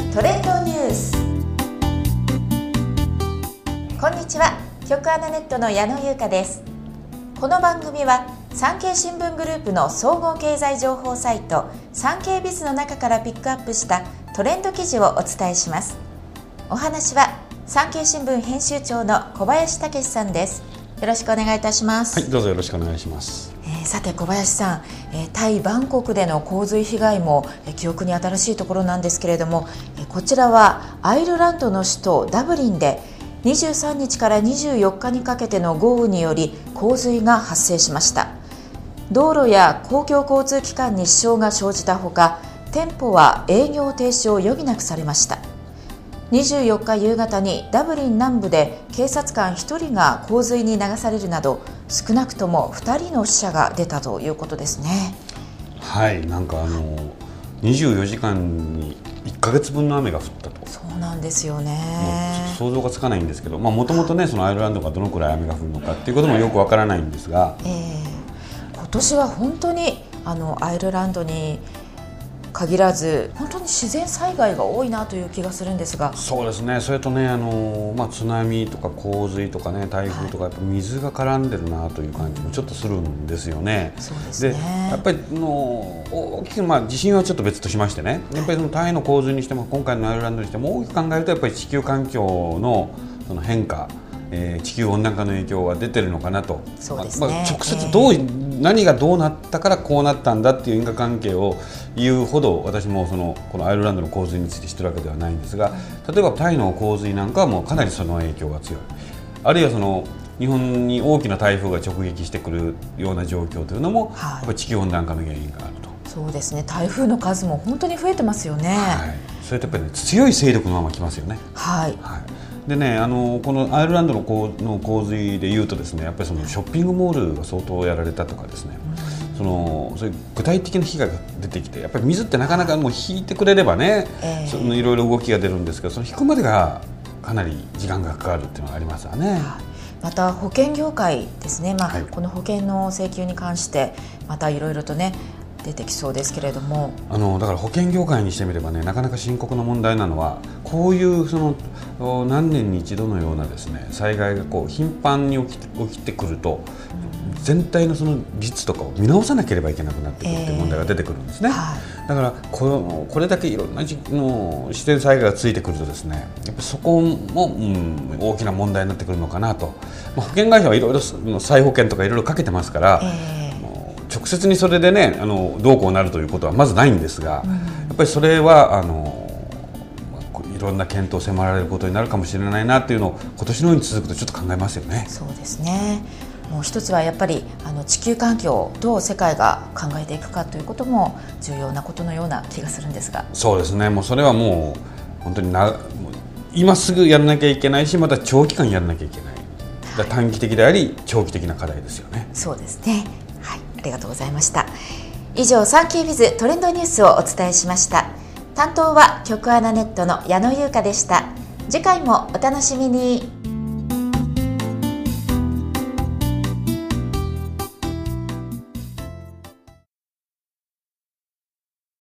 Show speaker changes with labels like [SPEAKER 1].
[SPEAKER 1] トレンドニュース。こんにちは、局アナネットの矢野優香です。この番組は産経新聞グループの総合経済情報サイト産経ビズの中からピックアップしたトレンド記事をお伝えします。お話は産経新聞編集長の小林武史さんです。よろしくお願いいたします。
[SPEAKER 2] はい、どうぞよろしくお願いします。
[SPEAKER 1] さて小林さん、タイ・バンコクでの洪水被害も記憶に新しいところなんですけれども、こちらはアイルランドの首都ダブリンで23日から24日にかけての豪雨により洪水が発生しました。道路や公共交通機関に支障が生じたほか、店舗は営業停止を余儀なくされました。24日夕方にダブリン南部で警察官1人が洪水に流されるなど、少なくとも2人の死者が出たということですね。
[SPEAKER 2] はい、なんか24時間に1ヶ月分の雨が降ったと。
[SPEAKER 1] そうなんですよね。
[SPEAKER 2] もう想像がつかないんですけど、もともとね、そのアイルランドがどのくらい雨が降るのかっていうこともよくわからないんですが、
[SPEAKER 1] 今年は本当にアイルランドに限らず本当に自然災害が多いなという気がするんですが。
[SPEAKER 2] そうですね。それとね、津波とか洪水とかね、台風とか、やっぱ水が絡んでるなという感じもちょっとするんですよね。
[SPEAKER 1] そうですね。
[SPEAKER 2] でやっぱり大きく、地震はちょっと別としましてね、やっぱりそのタイの洪水にしても今回のアイルランドにしても大きく考えると、やっぱり地球環境のその変化、地球温暖化の影響が出てるのかなと。
[SPEAKER 1] そうですね。
[SPEAKER 2] 直接何がどうなったからこうなったんだっていう因果関係を言うほど私もこのアイルランドの洪水について知ってるわけではないんですが、例えばタイの洪水なんかはもうかなりその影響が強い。あるいは日本に大きな台風が直撃してくるような状況というのも、やっぱり地球温暖化の原因があると。
[SPEAKER 1] そうですね。台風の数も本当に増えてますよね。
[SPEAKER 2] それとやっぱり、強い勢力のまま来ますよね。でね、このアイルランドの洪水でいうとですね、やっぱりショッピングモールが相当やられたとかですね、そういう具体的な被害が出てきて、やっぱり水ってなかなかもう引いてくれればね、いろいろ動きが出るんですけど、引くまでがかなり時間がかかるっていうのがありますよね。
[SPEAKER 1] また保険業界ですね、この保険の請求に関してまたいろいろとね出てきそうですけれども、
[SPEAKER 2] だから保険業界にしてみればね、なかなか深刻な問題なのは、こういう何年に一度のようなですね災害が頻繁に起きてくると、全体の率とかを見直さなければいけなくなってくるという問題が出てくるんですね。だからこれだけいろんな自然災害がついてくるとですね、やっぱそこも、大きな問題になってくるのかなと。保険会社はいろいろ再保険とかいろいろかけてますから、直接にそれでねどうこうなるということはまずないんですが、やっぱりそれはいろんな検討を迫られることになるかもしれないなというのを今年のように続くとちょっと考えますよね。
[SPEAKER 1] そうですね。もう一つはやっぱり地球環境をどう世界が考えていくかということも重要なことのような気がするんですが。
[SPEAKER 2] そうですね。もうそれはもう本当に今すぐやらなきゃいけないし、また長期間やらなきゃいけない。短期的であり長期的な課題ですよね。
[SPEAKER 1] そうですね。はい、ありがとうございました。以上、産経ビズトレンドニュースをお伝えしました。担当は局アナネットの矢野優香でした。次回もお楽しみに。